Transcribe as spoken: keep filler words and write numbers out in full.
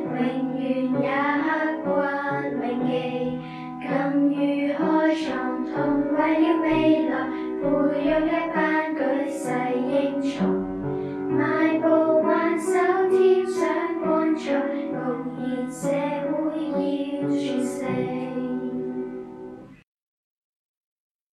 永遠也刻骨銘記。敢於開創，同為了未來培育一